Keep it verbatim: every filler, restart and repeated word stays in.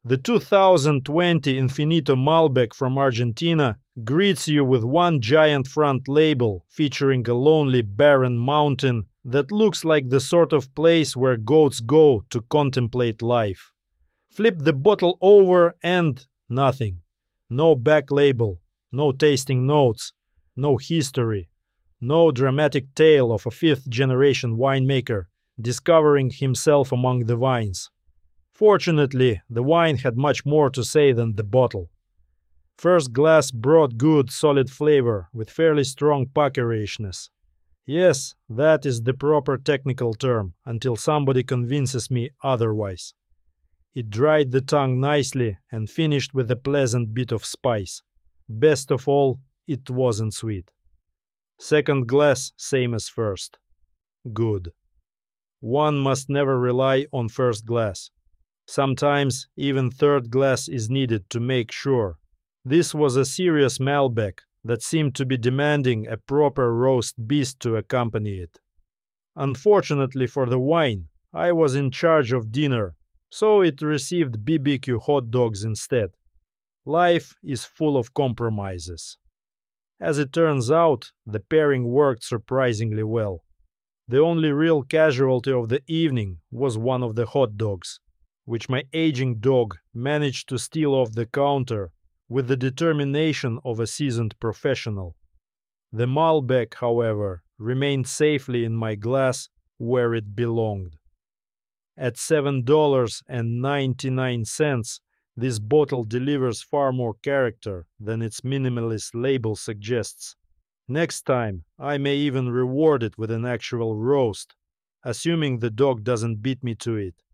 The two thousand twenty Infinito Malbec from Argentina greets you with one giant front label featuring a lonely barren mountain that looks like the sort of place where goats go to contemplate life. Flip the bottle over and nothing. No back label, no tasting notes, no history, no dramatic tale of a fifth generation winemaker discovering himself among the vines. Fortunately, the wine had much more to say than the bottle. First glass brought good, solid flavor with fairly strong puckerishness. Yes, that is the proper technical term, until somebody convinces me otherwise. It dried the tongue nicely and finished with a pleasant bit of spice. Best of all, it wasn't sweet. Second glass, same as first. Good. One must never rely on first glass. Sometimes even third glass is needed to make sure. This was a serious Malbec that seemed to be demanding a proper roast beast to accompany it. Unfortunately for the wine, I was in charge of dinner, so it received B B Q hot dogs instead. Life is full of compromises. As it turns out, the pairing worked surprisingly well. The only real casualty of the evening was one of the hot dogs, which my aging dog managed to steal off the counter with the determination of a seasoned professional. The Malbec, however, remained safely in my glass where it belonged. At seven dollars and ninety-nine cents, this bottle delivers far more character than its minimalist label suggests. Next time, I may even reward it with an actual roast, assuming the dog doesn't beat me to it.